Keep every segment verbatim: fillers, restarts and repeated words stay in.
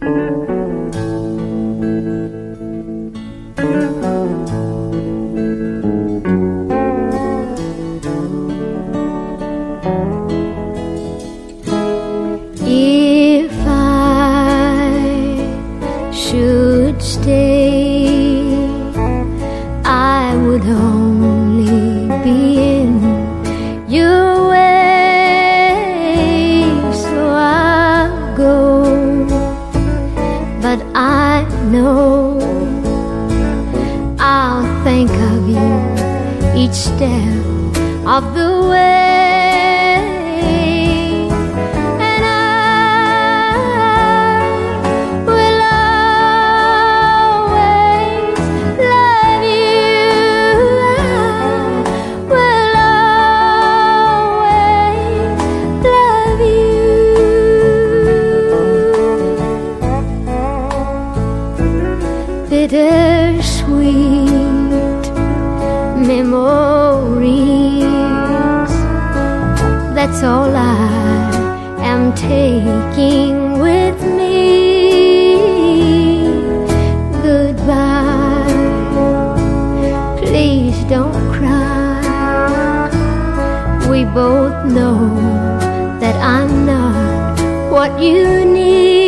If I should stay, I would only be in your way, so I'll go. But I know I'll think of you each step of the way. Bittersweet memories, that's all I am taking with me. Goodbye, please don't cry. We both know that I'm not what you need.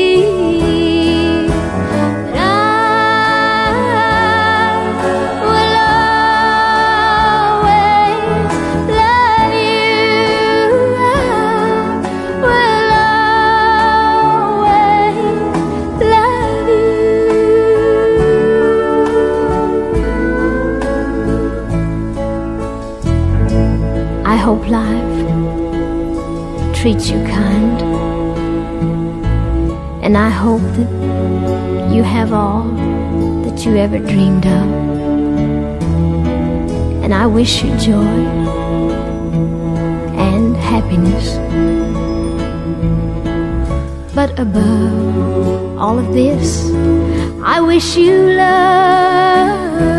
I hope life treats you kind, and I hope that you have all that you ever dreamed of, and I wish you joy and happiness. But above all of this, I wish you love.